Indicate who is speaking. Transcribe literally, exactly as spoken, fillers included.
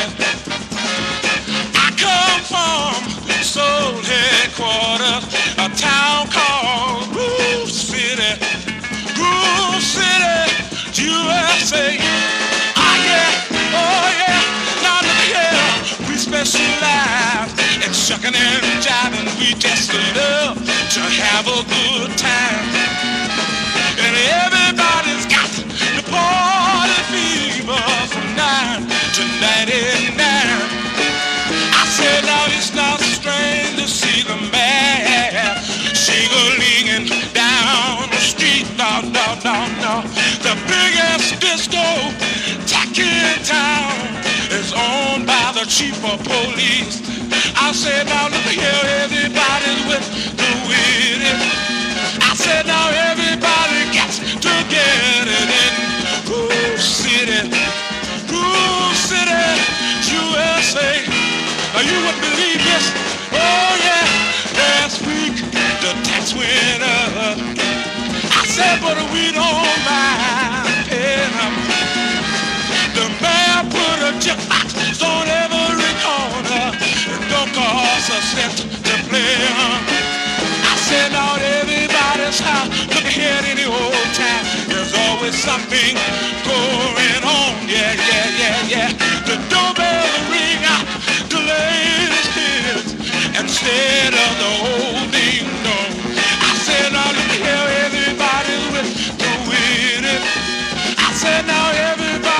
Speaker 1: city. I come from soul headquarters, a town called Groove City. Groove City, U S A. Ah yeah, oh yeah. Now look here, we specialize in shucking and jiving. We just love to have a good time, and everybody's got the party fever from nine to ninety-nine. I said now it's not strange to see the man shingling down the street. No, no, no, no. The biggest disco tacky in town is owned by the chief of police. I said now look here, everybody's with the with it. I said now everybody gets to get it in Groove City. Groove City, U S A. Now you wouldn't believe this. Oh yeah, last week the tax went up. I said, but we don't mind paying up. The mayor put a jukebox on every corner. It don't cost a cent to play. I said, now everybody's house. Look ahead any old time. There's always something going on. Yeah, yeah, yeah, yeah. The doorbell ring out. The latest hits instead of the old ding dong. I said, now look here, everybody's with the with it. I said, now